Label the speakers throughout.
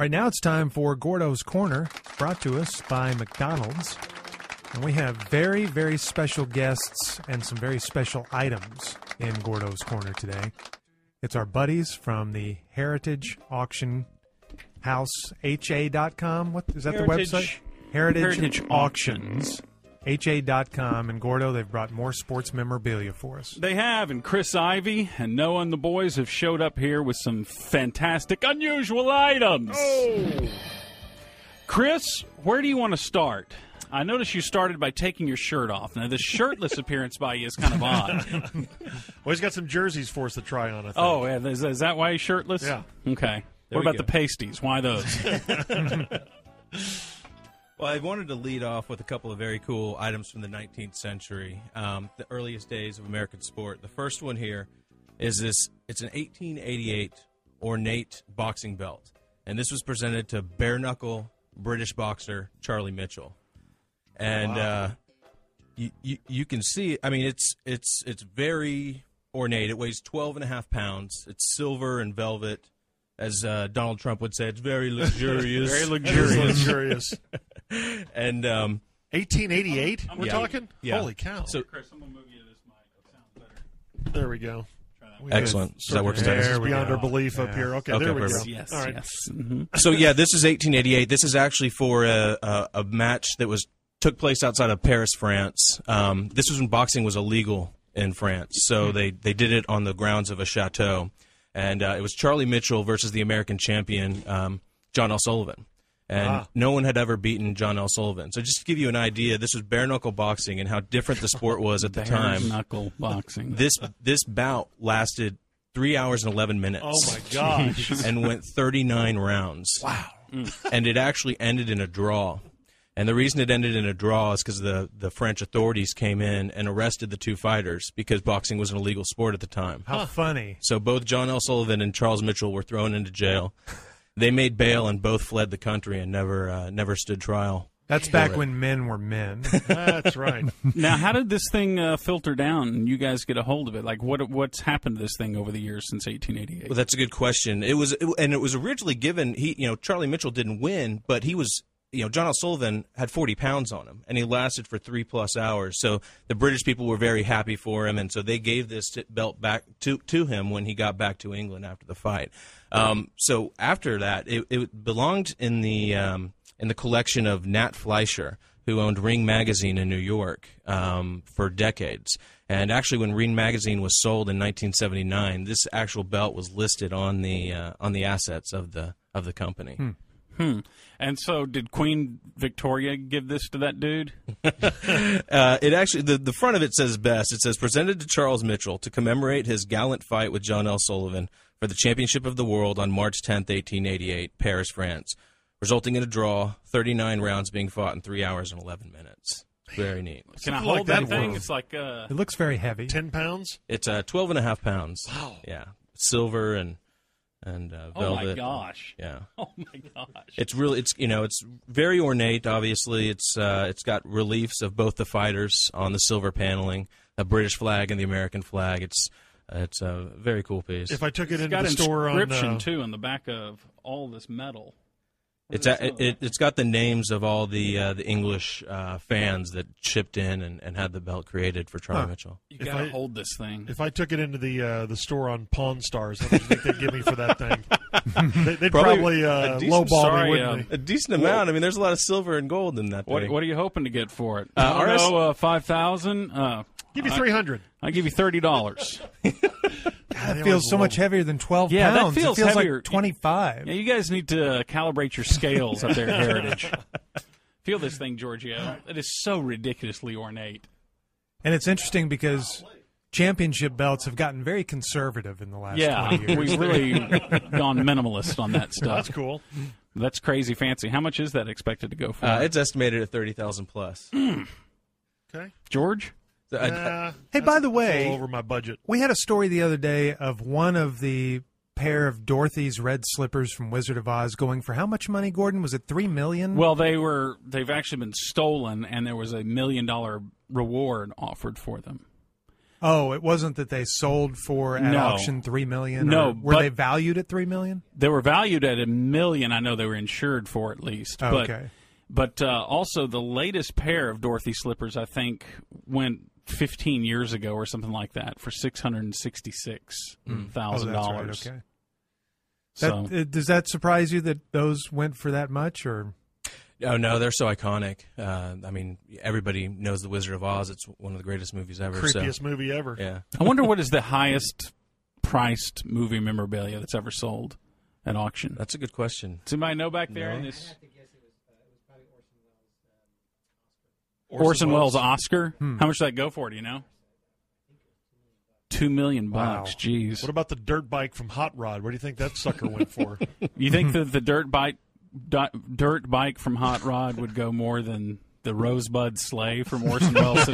Speaker 1: Right now it's time for Gordo's Corner, brought to us by McDonald's. And we have very, very special guests and some very special items in Gordo's Corner today. It's our buddies from the Heritage Auction House, HA.com. What is that, the website? Heritage Auctions. HA.com. And Gordo, they've brought more sports memorabilia for us.
Speaker 2: They have, and Chris Ivy and Noah and the boys have showed up here with some fantastic, unusual items.
Speaker 3: Oh!
Speaker 2: Chris, where do you want to start? I noticed you started by taking your shirt off. Now, the shirtless appearance by you is kind of odd.
Speaker 3: Well, he's got some jerseys for us to try on, I think.
Speaker 2: Oh, yeah, is that why he's shirtless?
Speaker 3: Yeah.
Speaker 2: Okay. What about the pasties? Why those?
Speaker 4: Well, I wanted to lead off with a couple of very cool items from the 19th century, the earliest days of American sport. The first one here is this. It's an 1888 ornate boxing belt, and this was presented to bare-knuckle British boxer Charlie Mitchell. And
Speaker 3: Wow.
Speaker 4: You can see, I mean, it's very ornate. It weighs 12.5 pounds. It's silver and velvet. As Donald Trump would say, it's very luxurious.
Speaker 2: Very
Speaker 3: Luxurious.
Speaker 4: And
Speaker 3: 1888, we're
Speaker 4: Yeah.
Speaker 3: talking?
Speaker 4: Yeah.
Speaker 3: Holy cow.
Speaker 4: So
Speaker 2: Chris, I'm going to move you to this mic. It sounds better.
Speaker 3: There we go.
Speaker 4: Excellent. Does that work?
Speaker 3: This is
Speaker 1: There we
Speaker 3: beyond
Speaker 1: go.
Speaker 3: our belief up here. Okay,
Speaker 4: Okay,
Speaker 3: there we
Speaker 4: perfect.
Speaker 3: go.
Speaker 2: Yes,
Speaker 3: All right.
Speaker 2: yes. Mm-hmm.
Speaker 4: So yeah, this is 1888. This is actually for a match that took place outside of Paris, France. This was when boxing was illegal in France, so they did it on the grounds of a chateau, and it was Charlie Mitchell versus the American champion John L. Sullivan, and no one had ever beaten John L. Sullivan. So just to give you an idea, this was bare knuckle boxing and how different the sport was at the time.
Speaker 2: Knuckle boxing.
Speaker 4: This bout lasted 3 hours and 11 minutes.
Speaker 3: Oh, my gosh.
Speaker 4: And went 39 rounds.
Speaker 3: Wow.
Speaker 4: And it actually ended in a draw. And the reason it ended in a draw is because the French authorities came in and arrested the two fighters because boxing was an illegal sport at the time.
Speaker 1: How funny.
Speaker 4: So both John L. Sullivan and Charles Mitchell were thrown into jail. They made bail and both fled the country and never stood trial.
Speaker 1: That's back when men were men.
Speaker 3: That's right.
Speaker 2: Now, how did this thing filter down and you guys get a hold of it? Like, what's happened to this thing over the years since 1888?
Speaker 4: Well, that's a good question. It was originally given. Charlie Mitchell didn't win, but he was. John L. Sullivan had 40 pounds on him, and he lasted for 3+ hours. So the British people were very happy for him, and so they gave this belt back to him when he got back to England after the fight. So after that, it belonged in the collection of Nat Fleischer, who owned Ring Magazine in New York for decades. And actually, when Ring Magazine was sold in 1979, this actual belt was listed on the assets of the company.
Speaker 2: And so, did Queen Victoria give this to that dude?
Speaker 4: It actually, the front of it says best. It says, presented to Charles Mitchell to commemorate his gallant fight with John L. Sullivan for the championship of the world on March 10th, 1888, Paris, France, resulting in a draw, 39 rounds being fought in 3 hours and 11 minutes. Very neat.
Speaker 2: Can I
Speaker 3: Something like
Speaker 2: hold that
Speaker 3: that
Speaker 2: thing?
Speaker 3: world.
Speaker 2: It's like
Speaker 1: It looks very heavy.
Speaker 3: 10 pounds?
Speaker 4: It's 12.5 pounds.
Speaker 3: Wow.
Speaker 4: Yeah, silver and velvet.
Speaker 2: oh my gosh,
Speaker 4: Yeah.
Speaker 2: oh my gosh.
Speaker 4: It's really, it's very ornate. Obviously, it's got reliefs of both the fighters on the silver paneling, the British flag and the American flag. It's a very cool piece.
Speaker 3: If I took it
Speaker 2: It's
Speaker 3: into
Speaker 2: got
Speaker 3: the store on...
Speaker 2: inscription too on the back of all this metal.
Speaker 4: It's got the names of all the English fans that chipped in and had the belt created for Charlie Mitchell.
Speaker 2: You
Speaker 3: If
Speaker 2: gotta
Speaker 3: I-
Speaker 2: hold this thing.
Speaker 3: If I took it into the store on Pawn Stars, how much do you think they'd give me for that thing? They'd
Speaker 4: Probably
Speaker 3: probably
Speaker 4: a decent-
Speaker 3: lowball
Speaker 2: sorry,
Speaker 3: me, wouldn't they?
Speaker 4: A decent amount. I mean, there's a lot of silver and gold in that thing.
Speaker 2: What are you hoping to get for it?
Speaker 4: RS
Speaker 2: 5,000.
Speaker 3: Give you 300.
Speaker 2: I give you $30.
Speaker 1: That feels so much heavier than 12
Speaker 2: Yeah, that
Speaker 1: pounds.
Speaker 2: feels
Speaker 1: it feels
Speaker 2: heavier.
Speaker 1: like 25.
Speaker 2: Yeah, you guys need to calibrate your scales up there at Heritage. Feel this thing, Giorgio. It is so ridiculously ornate.
Speaker 1: And it's interesting because championship belts have gotten very conservative in the last 20 years.
Speaker 2: We've really gone minimalist on that stuff.
Speaker 3: That's cool.
Speaker 2: That's crazy fancy. How much is that expected to go for?
Speaker 4: It's estimated at 30,000 plus.
Speaker 3: Okay.
Speaker 2: George?
Speaker 1: Hey, by the way,
Speaker 3: all over my budget.
Speaker 1: we had a story the other day of one of the pair of Dorothy's red slippers from Wizard of Oz going for how much money, Gordon? Was it $3 million?
Speaker 2: Well, they've actually been stolen, and there was $1 million reward offered for them.
Speaker 1: Oh, it wasn't that they sold for at
Speaker 2: No.
Speaker 1: auction $3 million?
Speaker 2: No,
Speaker 1: or were
Speaker 2: but-
Speaker 1: they valued at $3 million?
Speaker 2: They were valued at $1 million. I know they were insured for at least.
Speaker 1: Oh, okay.
Speaker 2: But also the latest pair of Dorothy slippers, I think, went 15 years ago or something like that for $666,000.
Speaker 1: Oh, that's right. Okay.
Speaker 2: So
Speaker 1: Does that surprise you that those went for that much? Or
Speaker 4: Oh no, they're so iconic. I mean, everybody knows The Wizard of Oz. It's one of the greatest movies ever.
Speaker 3: Creepiest
Speaker 4: so,
Speaker 3: movie ever.
Speaker 4: yeah.
Speaker 2: I wonder what is the highest priced movie memorabilia that's ever sold at auction.
Speaker 4: That's a good question.
Speaker 2: Does anybody know back there
Speaker 4: No.
Speaker 2: in this? Orson Welles Oscar. How much did that go for? Do you know? $2 million.
Speaker 1: Wow.
Speaker 2: Jeez.
Speaker 3: What about the dirt bike from Hot Rod? What do you think that sucker went for?
Speaker 2: You think that the dirt bike from Hot Rod would go more than the Rosebud sleigh from Orson Welles?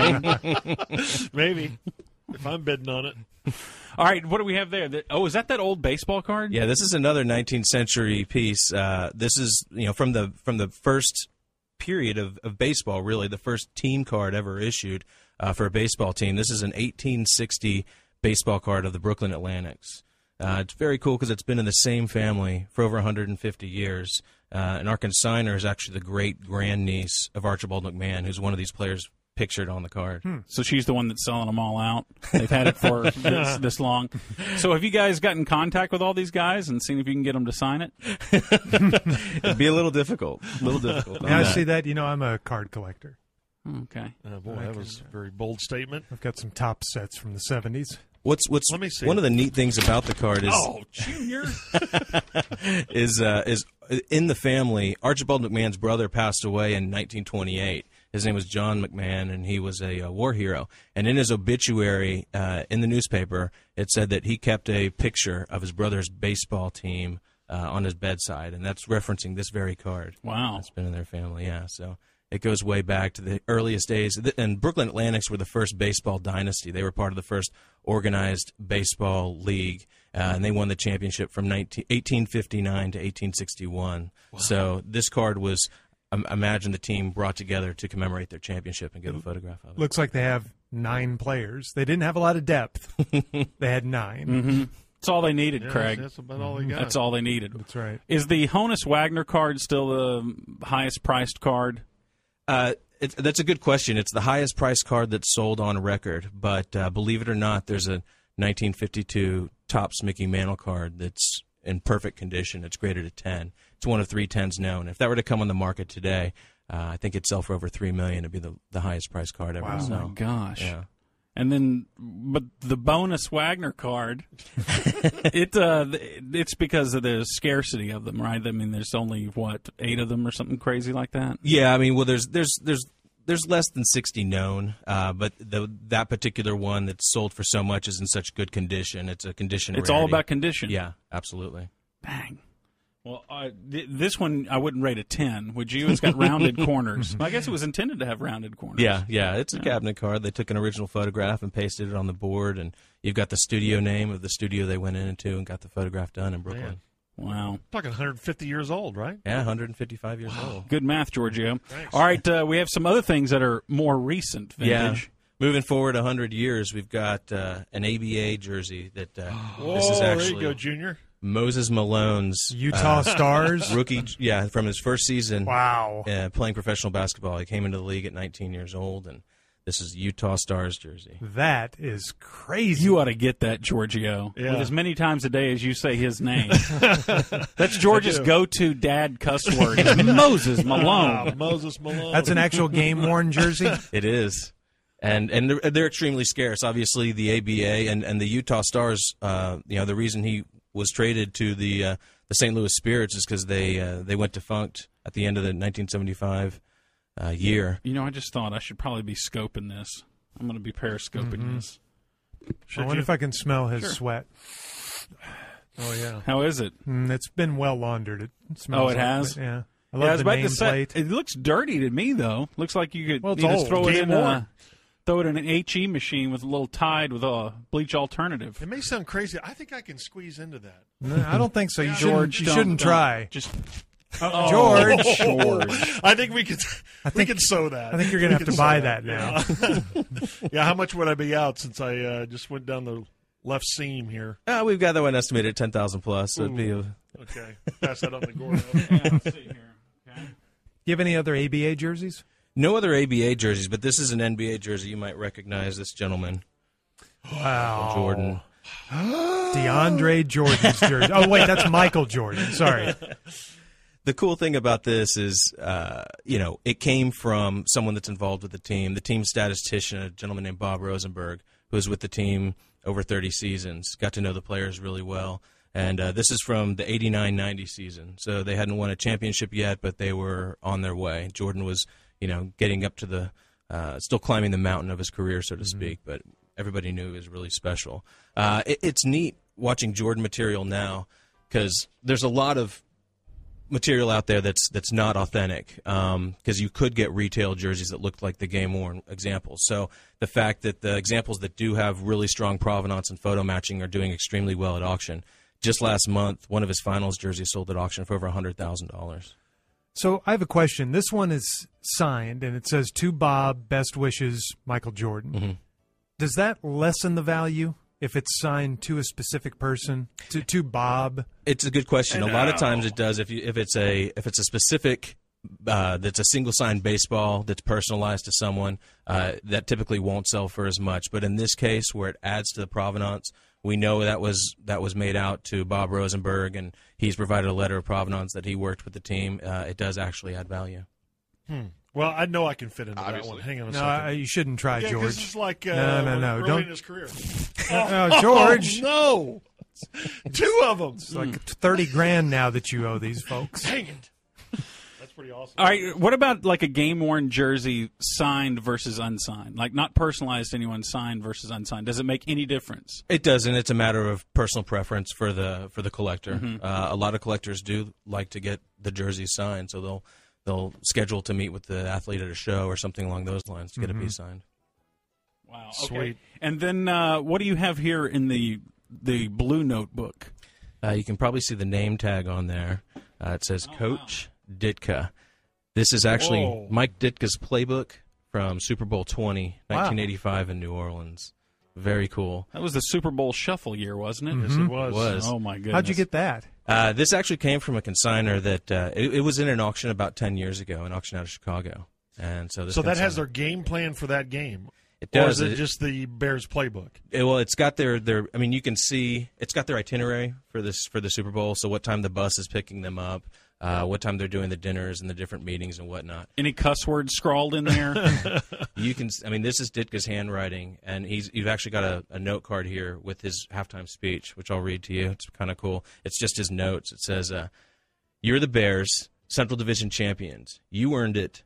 Speaker 3: Maybe. If I'm bidding on it.
Speaker 2: All right, what do we have there? Is that old baseball card?
Speaker 4: Yeah, this is another 19th century piece. This is from the first period of baseball, really, the first team card ever issued for a baseball team. This is an 1860 baseball card of the Brooklyn Atlantics. It's very cool because it's been in the same family for over 150 years. And our consigner is actually the great-grandniece of Archibald McMahon, who's one of these players pictured on the card.
Speaker 2: So she's the one that's selling them all out. They've had it for this long. So have you guys got in contact with all these guys and seen if you can get them to sign it?
Speaker 4: It'd be a little difficult. on
Speaker 1: yeah, I
Speaker 4: that.
Speaker 1: see that. I'm a card collector.
Speaker 2: Okay.
Speaker 3: Boy, that was a very bold statement.
Speaker 1: I've got some top sets from the 70s.
Speaker 4: What's
Speaker 3: Let me see.
Speaker 4: one of the neat things about the card is
Speaker 2: Junior.
Speaker 4: is in the family. Archibald McMahon's brother passed away in 1928. His name was John McMahon, and he was a war hero. And in his obituary in the newspaper, it said that he kept a picture of his brother's baseball team on his bedside, and that's referencing this very card.
Speaker 2: Wow.
Speaker 4: That's been in their family, yeah. So it goes way back to the earliest days. And Brooklyn Atlantics were the first baseball dynasty. They were part of the first organized baseball league, and they won the championship from 1859 to 1861. Wow. So this card was, imagine the team brought together to commemorate their championship and give a photograph of it.
Speaker 1: Looks like they have 9 players. They didn't have a lot of depth. They had 9.
Speaker 2: Mm-hmm. That's all they needed,
Speaker 3: Yeah,
Speaker 2: Craig.
Speaker 3: that's about all they got.
Speaker 2: That's all they needed.
Speaker 1: That's right.
Speaker 2: Is the Honus Wagner card still the highest priced card?
Speaker 4: That's a good question. It's the highest priced card that's sold on record, but believe it or not, there's a 1952 Topps Mickey Mantle card that's in perfect condition. It's graded a 10. It's one of 3 10s known. If that were to come on the market today, I think it'd sell for over $3 million. It'd be the highest priced card ever.
Speaker 1: Wow.
Speaker 2: Oh,
Speaker 4: So,
Speaker 2: my gosh.
Speaker 4: yeah.
Speaker 2: And then, but the bonus Wagner card, it's because of the scarcity of them, right? I mean, there's only, 8 of them or something crazy like that?
Speaker 4: Yeah, I mean, well, there's less than 60 known, but that particular one that's sold for so much is in such good condition. It's a condition.
Speaker 2: It's
Speaker 4: rarity.
Speaker 2: all about condition.
Speaker 4: Yeah, absolutely.
Speaker 2: Bang. Well, this one I wouldn't rate a 10, would you? It's got rounded corners. I guess it was intended to have rounded corners.
Speaker 4: Yeah, it's a cabinet card. They took an original photograph and pasted it on the board, and you've got the studio name of the studio they went into and got the photograph done in Brooklyn.
Speaker 3: Man.
Speaker 2: Wow.
Speaker 3: Talking 150 years old, right?
Speaker 4: Yeah, 155 years old.
Speaker 2: Good math, Giorgio.
Speaker 3: Thanks.
Speaker 2: All right, we have some other things that are more recent vintage.
Speaker 4: Moving forward 100 years, we've got an ABA jersey that
Speaker 3: Whoa,
Speaker 4: this is
Speaker 3: there
Speaker 4: actually
Speaker 3: you go, Junior.
Speaker 4: Moses Malone's
Speaker 1: Utah Stars.
Speaker 4: rookie. Yeah, from his first season.
Speaker 1: Wow.
Speaker 4: Playing professional basketball. He came into the league at 19 years old, and this is Utah Stars jersey.
Speaker 1: That is crazy.
Speaker 2: You ought to get that, Giorgio,
Speaker 3: Yeah.
Speaker 2: with as many times a day as you say his name. That's George's go-to dad cuss word. Is Moses Malone.
Speaker 3: Ah, Moses Malone.
Speaker 1: That's an actual game-worn jersey?
Speaker 4: It is. And they're extremely scarce. Obviously, the ABA and the Utah Stars, the reason he was traded to the St. Louis Spirits is because they went defunct at the end of the 1975 year.
Speaker 2: You know, I just thought I should probably be scoping this. I'm going to be periscoping this.
Speaker 1: I wonder if I can smell his sweat.
Speaker 3: Oh, yeah.
Speaker 2: How is it?
Speaker 1: It's been well laundered. It smells
Speaker 2: it
Speaker 1: like
Speaker 2: has?
Speaker 1: it, yeah. I
Speaker 2: Yeah,
Speaker 1: love
Speaker 2: I was
Speaker 1: the
Speaker 2: about to say,
Speaker 1: nameplate.
Speaker 2: it looks dirty to me, though. Looks like you could
Speaker 1: Well, it's
Speaker 2: just
Speaker 1: old.
Speaker 2: throw it
Speaker 3: Game
Speaker 2: in
Speaker 3: worn.
Speaker 2: throw it in an HE machine with a little Tide with a bleach alternative.
Speaker 3: It may sound crazy. I think I can squeeze into that.
Speaker 1: No, I don't think so. You
Speaker 2: George,
Speaker 1: shouldn't
Speaker 2: don't
Speaker 1: try.
Speaker 2: Just
Speaker 1: George.
Speaker 2: George.
Speaker 3: I think we could sew that.
Speaker 1: I think you're going to have to buy that now.
Speaker 3: Yeah, how much would I be out since I just went down the left seam here?
Speaker 4: We've got that one estimated at 10,000 plus. So it'd be
Speaker 3: Okay, pass that on to Gordo.
Speaker 2: Yeah, let's see here. Okay.
Speaker 1: Do you have any other ABA jerseys?
Speaker 4: no other ABA jerseys, but this is an NBA jersey. You might recognize this gentleman,
Speaker 1: Wow.
Speaker 4: Jordan.
Speaker 1: DeAndre Jordan's jersey. Oh, wait, that's Michael Jordan. Sorry.
Speaker 4: The cool thing about this is, it came from someone that's involved with the team. The team statistician, a gentleman named Bob Rosenberg, who was with the team over 30 seasons, got to know the players really well. And this is from the 89-90 season. So they hadn't won a championship yet, but they were on their way. Jordan was, getting up to the still climbing the mountain of his career, so to speak, but everybody knew he was really special. It's neat watching Jordan material now because there's a lot of material out there that's not authentic because you could get retail jerseys that looked like the game-worn examples. So the fact that the examples that do have really strong provenance and photo matching are doing extremely well at auction. Just last month, one of his finals jerseys sold at auction for over $100,000.
Speaker 1: So I have a question. This one is signed, and it says, to Bob, best wishes, Michael Jordan.
Speaker 4: Mm-hmm.
Speaker 1: Does that lessen the value if it's signed to a specific person, to Bob?
Speaker 4: It's a good question. A lot of times it does. If it's a specific that's a single signed baseball that's personalized to someone, that typically won't sell for as much. But in this case, where it adds to the provenance, we know that was made out to Bob Rosenberg, and he's provided a letter of provenance that he worked with the team. It does actually add value.
Speaker 3: Well, I know I can fit into that one. Hang on a second.
Speaker 1: No, you shouldn't try,
Speaker 3: Yeah, 'cause
Speaker 1: George.
Speaker 3: it's like
Speaker 1: No,
Speaker 3: early
Speaker 1: don't.
Speaker 3: in his career.
Speaker 1: George.
Speaker 3: Oh, no. Two of them.
Speaker 1: It's like $30,000 now that you owe these folks.
Speaker 3: Dang it. That's pretty awesome.
Speaker 2: All right, what about like a game-worn jersey signed versus unsigned? Like not personalized to anyone, signed versus unsigned. Does it make any difference?
Speaker 4: It doesn't. It's a matter of personal preference for the collector. A lot of collectors do like to get the jerseys signed, so they'll schedule to meet with the athlete at a show or something along those lines to get a piece signed.
Speaker 2: Wow.
Speaker 3: Sweet.
Speaker 2: Okay. And then what do you have here in the blue notebook?
Speaker 4: You can probably see the name tag on there. It says Coach Ditka. This is actually
Speaker 3: Whoa.
Speaker 4: Mike Ditka's playbook from Super Bowl 20, 1985 in New Orleans. Very cool.
Speaker 2: That was the Super Bowl shuffle year, wasn't it?
Speaker 3: Yes, it was.
Speaker 4: It was.
Speaker 2: Oh, my goodness.
Speaker 1: How'd you get that?
Speaker 4: This actually came from a consigner that it was in an auction about 10 years ago, an auction out of Chicago. And so this
Speaker 3: So that has
Speaker 4: consigner-
Speaker 3: their game plan for that game.
Speaker 4: It
Speaker 3: Or
Speaker 4: does.
Speaker 3: is it just the Bears playbook?
Speaker 4: Well, it's got their. I mean, you can see it's got their itinerary for the Super Bowl. So what time the bus is picking them up, what time they're doing the dinners and the different meetings and whatnot.
Speaker 2: Any cuss words scrawled in there?
Speaker 4: You can. I mean, this is Ditka's handwriting, and you've actually got a note card here with his halftime speech, which I'll read to you. It's kind of cool. It's just his notes. It says, "You're the Bears, Central Division champions. You earned it.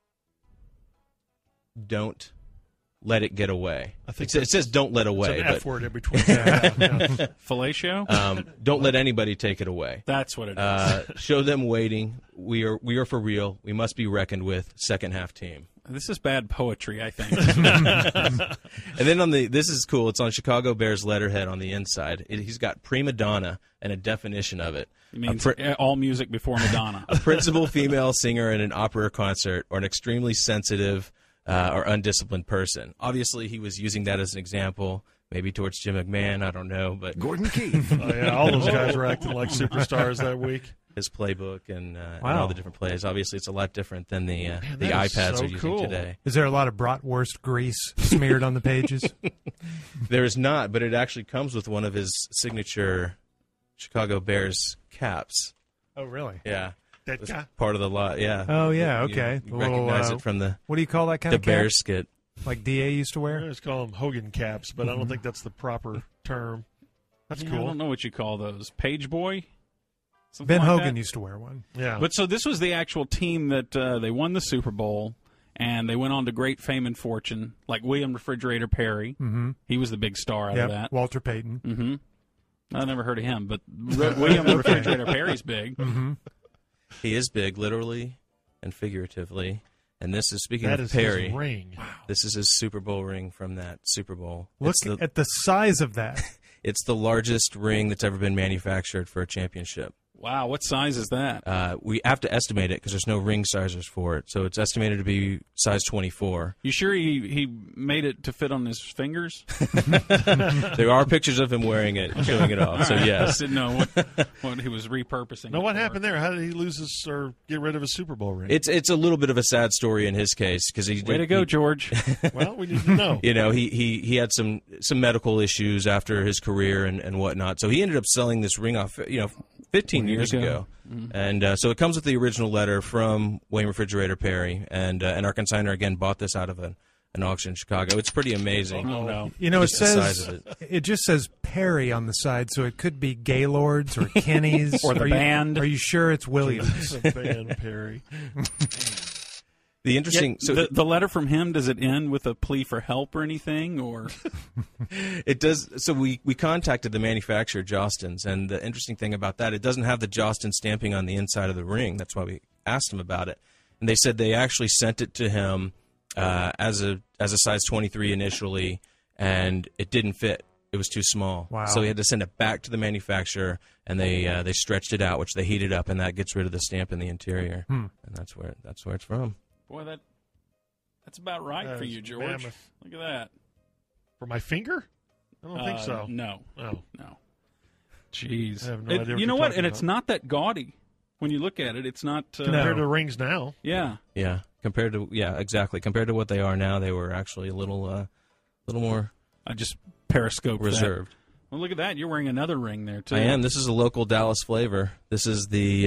Speaker 4: Don't let it get away."
Speaker 3: I think
Speaker 4: it says "don't let
Speaker 3: It's
Speaker 4: away,"
Speaker 3: an
Speaker 4: but
Speaker 3: F word in between. Yeah.
Speaker 2: Fellatio?
Speaker 4: don't let anybody take it away.
Speaker 2: That's what it is.
Speaker 4: Show them waiting. We are for real. We must be reckoned with. Second half team.
Speaker 2: This is bad poetry, I think.
Speaker 4: And then this is cool. It's on Chicago Bears letterhead on the inside. He's got prima donna and a definition of it.
Speaker 2: It means all music before Madonna.
Speaker 4: A principal female singer in an opera concert, or an extremely sensitive or undisciplined person. Obviously, he was using that as an example, maybe towards Jim McMahon. I don't know, but
Speaker 1: Gordon Keith.
Speaker 3: Oh, yeah, all those guys were acting like superstars that week.
Speaker 4: his playbook and
Speaker 1: Wow.
Speaker 4: all the different plays. Obviously, it's a lot different than the
Speaker 3: that is
Speaker 4: iPads
Speaker 3: so
Speaker 4: are using
Speaker 3: cool.
Speaker 4: today.
Speaker 1: Is there a lot of bratwurst grease smeared on the pages?
Speaker 4: There is not, but it actually comes with one of his signature Chicago Bears caps.
Speaker 1: Oh, really?
Speaker 4: Yeah.
Speaker 3: That
Speaker 4: It's
Speaker 3: guy.
Speaker 4: part of the lot, yeah.
Speaker 1: Oh, yeah,
Speaker 4: You-
Speaker 1: okay.
Speaker 4: You,
Speaker 1: A little,
Speaker 4: recognize it from the
Speaker 1: What do you call that kind of cap?
Speaker 4: Bears skit.
Speaker 1: Like DA used to
Speaker 3: I
Speaker 1: wear?
Speaker 3: always call them Hogan caps, but I don't think that's the proper term. That's
Speaker 2: Yeah, I
Speaker 3: cool.
Speaker 2: don't know what you call those. Page boy? Something
Speaker 1: Ben
Speaker 2: like
Speaker 1: Hogan
Speaker 2: that?
Speaker 1: used to wear one.
Speaker 3: Yeah.
Speaker 2: But so this was the actual team that they won the Super Bowl, and they went on to great fame and fortune, like William Refrigerator Perry.
Speaker 1: Mm-hmm.
Speaker 2: He was the big star out of that.
Speaker 1: Walter Payton.
Speaker 2: Mm-hmm. I never heard of him, but William Refrigerator Perry's big.
Speaker 1: Mm-hmm.
Speaker 4: He is big, literally and figuratively. And this is, speaking
Speaker 3: that
Speaker 4: of
Speaker 3: is
Speaker 4: Perry,
Speaker 3: his ring.
Speaker 4: this is his Super Bowl ring from that Super Bowl.
Speaker 1: Look
Speaker 4: It's the,
Speaker 1: at the size of that.
Speaker 4: it's the largest ring that's ever been manufactured for a championship.
Speaker 2: Wow, what size is that?
Speaker 4: We have to estimate it because there's no ring sizers for it. So it's estimated to be size 24.
Speaker 2: You sure he made it to fit on his fingers?
Speaker 4: There are pictures of him wearing it, showing it off. So
Speaker 2: I
Speaker 4: yes.
Speaker 2: just didn't know what he was repurposing.
Speaker 3: Now,
Speaker 2: it
Speaker 3: what
Speaker 2: for.
Speaker 3: happened there? How did he lose his or get rid of his Super Bowl ring?
Speaker 4: It's a little bit of a sad story in his case because
Speaker 2: Way to go, George.
Speaker 3: Well, we need to know.
Speaker 4: You know, he had some medical issues after his career and whatnot. So he ended up selling this ring off, 15 years ago. And so it comes with the original letter from Wayne Refrigerator Perry, and our consignor again bought this out of an auction in Chicago. It's pretty amazing.
Speaker 2: Oh no.
Speaker 1: You know, it
Speaker 4: Just the size
Speaker 1: says
Speaker 4: of
Speaker 1: it just says Perry on the side, so it could be Gaylords or Kenny's
Speaker 2: Or the band.
Speaker 1: Are you sure it's Williams?
Speaker 3: The band Perry.
Speaker 4: The interesting,
Speaker 2: The letter from him, does it end with a plea for help or anything, or
Speaker 4: it does. So we contacted the manufacturer, Jostens, and the interesting thing about that, it doesn't have the Jostin stamping on the inside of the ring. That's why we asked him about it, and they said they actually sent it to him as a size 23 initially, and it didn't fit. It was too small.
Speaker 1: Wow.
Speaker 4: So he had to send it back to the manufacturer, and they stretched it out, which they heated up, and that gets rid of the stamp in the interior, and that's where it's from.
Speaker 2: boy, that's about right for you, George.
Speaker 3: Mammoth.
Speaker 2: Look at that.
Speaker 3: For my finger? I don't think so.
Speaker 2: No,
Speaker 3: Oh.
Speaker 2: no. Jeez.
Speaker 3: I have no idea what
Speaker 2: you know
Speaker 3: you're
Speaker 2: what?
Speaker 3: talking
Speaker 2: And it's
Speaker 3: about.
Speaker 2: not that gaudy. When you look at it, it's not.
Speaker 3: Compared to rings now.
Speaker 2: Yeah.
Speaker 4: Yeah, exactly. Compared to what they are now, they were actually a little more
Speaker 2: I just periscoped that.
Speaker 4: reserved.
Speaker 2: Well, look at that. You're wearing another ring there, too.
Speaker 4: I am. This is a local Dallas flavor. This is the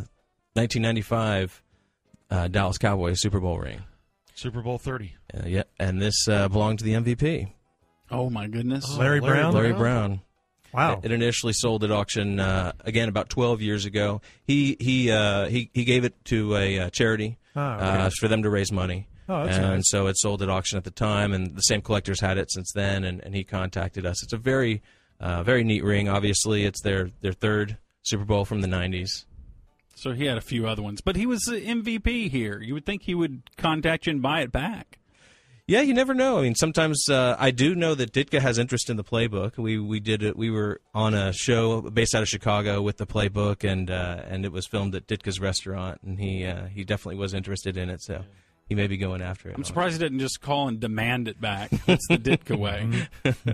Speaker 4: 1995 Dallas Cowboys Super Bowl ring.
Speaker 3: Super Bowl 30.
Speaker 4: Yeah, and this belonged to the MVP,
Speaker 2: Oh, my goodness.
Speaker 1: Larry Brown?
Speaker 4: Larry Brown.
Speaker 1: Wow.
Speaker 4: It initially sold at auction again about 12 years ago. He gave it to a charity
Speaker 1: okay.
Speaker 4: for them to raise money.
Speaker 1: Oh, that's
Speaker 4: and
Speaker 1: nice.
Speaker 4: so it sold at auction at the time, and the same collectors had it since then, and he contacted us. It's a very neat ring. Obviously, it's their third Super Bowl from the 90s.
Speaker 2: So he had a few other ones. But he was the MVP here. You would think he would contact you and buy it back.
Speaker 4: Yeah, you never know. I mean, sometimes I do know that Ditka has interest in the playbook. We did it. We were on a show based out of Chicago with the playbook, and it was filmed at Ditka's restaurant, and he definitely was interested in it. So he may be going after it.
Speaker 2: I'm surprised he didn't just call and demand it back. That's the Ditka way.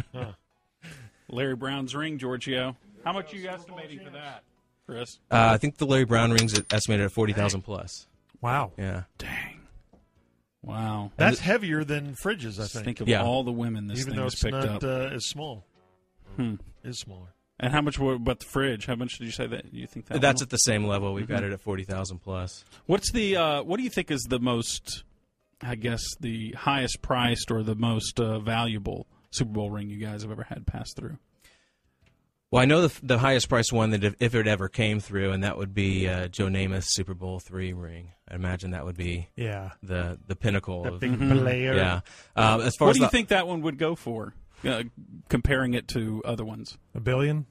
Speaker 2: Larry Brown's ring, Giorgio. How much are you estimating for that, Chris?
Speaker 4: I think the Larry Brown ring's estimated at 40,000 plus.
Speaker 1: Wow.
Speaker 4: Yeah.
Speaker 2: Dang. Wow.
Speaker 3: That's heavier than fridges, I
Speaker 2: Just
Speaker 3: think.
Speaker 2: think of
Speaker 4: Yeah.
Speaker 2: all the women this
Speaker 3: Even
Speaker 2: thing
Speaker 3: though
Speaker 2: has
Speaker 3: it's
Speaker 2: picked
Speaker 3: not
Speaker 2: up.
Speaker 3: as small. It's smaller.
Speaker 2: And how much about the fridge? How much did you say that you think that
Speaker 4: That's
Speaker 2: one?
Speaker 4: at the same level. We've got it at 40,000 plus.
Speaker 2: What's the what do you think is the most, I guess, the highest priced or the most valuable Super Bowl ring you guys have ever had pass through?
Speaker 4: Well, I know the highest priced one that if it ever came through, and that would be Joe Namath's Super Bowl III ring. I imagine that would be
Speaker 1: Yeah.
Speaker 4: the pinnacle
Speaker 3: That
Speaker 4: of
Speaker 3: big player.
Speaker 4: yeah. As far
Speaker 2: What
Speaker 4: as
Speaker 2: do you
Speaker 4: the-
Speaker 2: think that one would go for, comparing it to other ones?
Speaker 1: $1 billion?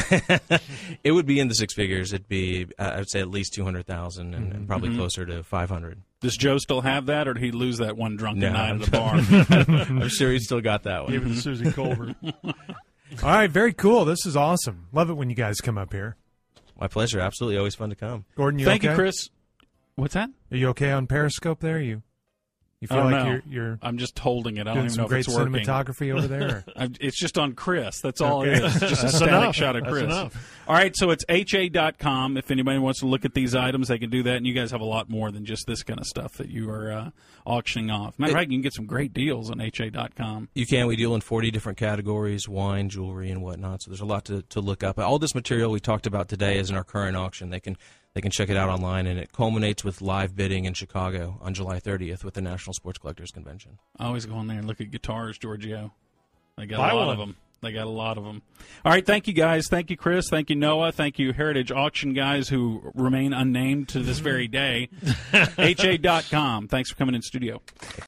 Speaker 4: it would be in the six figures. It'd be I would say at least 200,000 and probably closer to 500.
Speaker 2: Does Joe still have that, or did he lose that one drunken
Speaker 4: No.
Speaker 2: night at the bar?
Speaker 4: I'm sure he's still got that
Speaker 3: Give
Speaker 4: one.
Speaker 3: it to Susie Colbert.
Speaker 1: All right, very cool. This is awesome. Love it when you guys come up here.
Speaker 4: My pleasure. Absolutely, always fun to come.
Speaker 1: Gordon, you
Speaker 2: Thank
Speaker 1: okay?
Speaker 2: you, Chris. What's that?
Speaker 1: Are you okay on Periscope there? You feel
Speaker 2: Oh,
Speaker 1: like
Speaker 2: no.
Speaker 1: you're
Speaker 2: I'm just holding it. I don't
Speaker 1: doing
Speaker 2: even
Speaker 1: some
Speaker 2: know if
Speaker 1: great
Speaker 2: it's working.
Speaker 1: cinematography over there?
Speaker 2: It's just on Chris. That's all
Speaker 1: Okay.
Speaker 2: it is. Just a
Speaker 3: That's
Speaker 2: static
Speaker 3: enough.
Speaker 2: shot of
Speaker 3: That's
Speaker 2: Chris.
Speaker 3: enough.
Speaker 2: All right, so it's HA.com. If anybody wants to look at these items, they can do that. And you guys have a lot more than just this kind of stuff that you are auctioning off. Matter of fact, you can get some great deals on HA.com.
Speaker 4: You can. We deal in 40 different categories: wine, jewelry, and whatnot. So there's a lot to look up. All this material we talked about today is in our current auction. They can check it out online, and it culminates with live bidding in Chicago on July 30th with the National Sports Collectors Convention.
Speaker 2: I always go in there and look at guitars, Giorgio. They got
Speaker 3: Buy
Speaker 2: a lot
Speaker 3: one.
Speaker 2: of them. They got a lot of them. All right, thank you, guys. Thank you, Chris. Thank you, Noah. Thank you, Heritage Auction guys who remain unnamed to this very day. HA.com. Thanks for coming in studio.